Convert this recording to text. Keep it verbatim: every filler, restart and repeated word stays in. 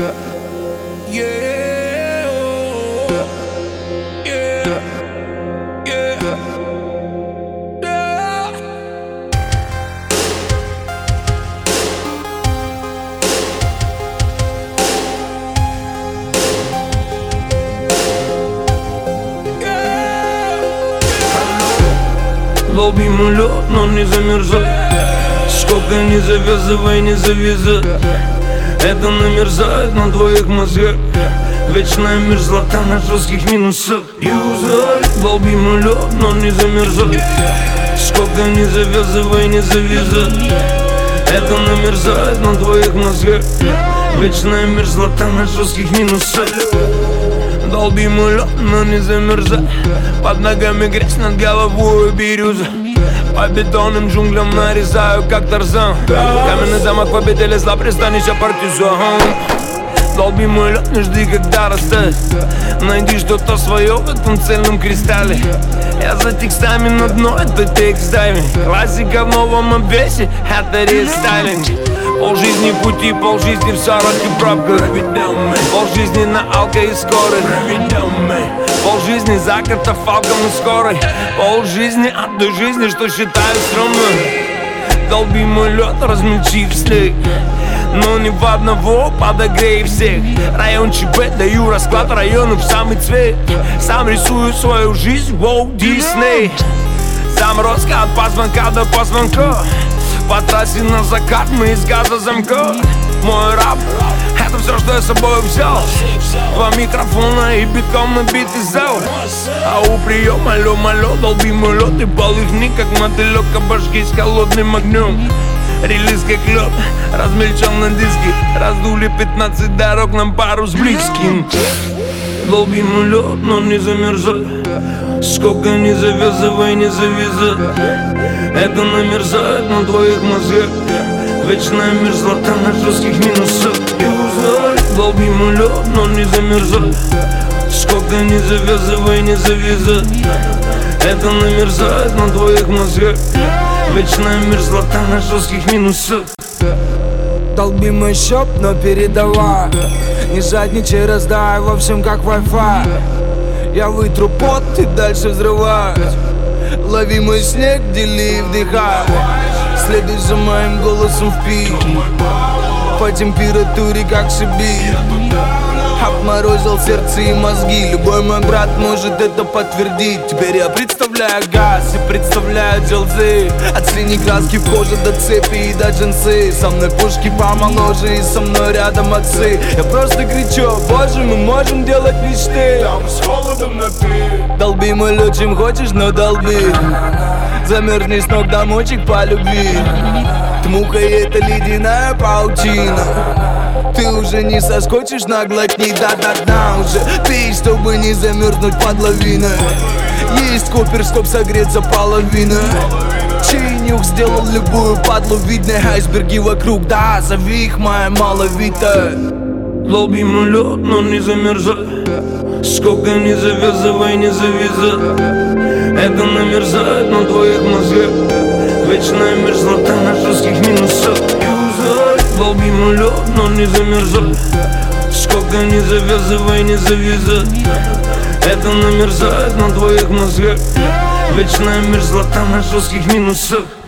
Долбим лед, но не замерзай. Сколько не завязывай, не завязай. Это намерзает на твоих мозгах. Вечная мерзлота на жестких минусах. Юзай. Долбим лед, но не замерзай. Сколько не завязывай, не завязай. Это намерзает на твоих мозгах. Вечная мерзлота на жестких минусах. Долбим лед, но не замерзай. Под ногами грязь, над головой бирюза. По бетонным джунглям нарезаю, как Тарзан. Каменный замок победили зла, пристанище партизан. Долби мой лед, не жди, когда растает. Найди что-то свое в этом цельном кристалле. Я за текстами на дно, это текст-дайвинг. Классика в новом обвесе, это рестайлинг. Полжизни пути, полжизни в сорок и пробках. Полжизни на алко и скорых. Полжизни за катафалком и скорой. Полжизни от той жизни, что считаю стрёмной. Долби мой лед, размельчив снег. Но не в одного, подогрей всех. Район ЧП, даю расклад району в самый цвет. Сам рисую свою жизнь, воу, Дисней. Заморозка от позвонка до позвонка. По трассе на закат мы из газа замка. Мой рап, это все, что я с собой взял. Два микрофона и битком набитый зал. А у приема, алло, алло, долби мой лед. И полыхни, как мотылек, обожги с холодным огнем. Релиз как лед, размельчен на диске. Раздули пятнадцать дорог, нам пару с близким. Долби мой лед, но не замерзай. Сколько не завязывай, не завязай. Это намерзает на твоих мозгах. Вечная мерзлота на жестких минусах. Долби мой лед, но не замерзай. Сколько не завязывай, не завязай. Это намерзает на твоих мозгах. Вечная мерзлота на жестких минусах. Долби мой щеп, но передавай. Не жадничай, раздай во всем как Wi-Fi. Я вытру пот и дальше взрываюсь. Лови мой снег, дели и вдыхай. Следуй за моим голосом в пик. По температуре как Сибирь. Обморозил сердце и мозги. Любой мой брат может это подтвердить. Теперь я представляю газ и представляю джелзы. От синей краски в коже до цепи и до джинсы. Со мной пушки помоложе и со мной рядом отцы. Я просто кричу, боже, мы можем делать мечты. Там с холодом на пи. Долби мой лед, чем хочешь, но долби. Замерзни с ног до мочек по любви. Тмухай, это ледяная паутина. Ты уже не соскочишь, наглотни до дна уже. Пей, чтобы не замерзнуть под лавиной. Есть копер, чтоб согреться половина. Чей нюх сделал любую падлу видной. Айсберги вокруг, да, зови их моя маловитая. Долби мой лед, но не замерзай. Сколько не завязывай, не завязай. Это намерзает на твоих мозгах. Вечная мерзлота на жестких минусах. Долби мой лед, но не замерзай. Сколько не завязывай, не завязай. Это намерзает на твоих мозгах. Вечная мерзлота на жестких минусах.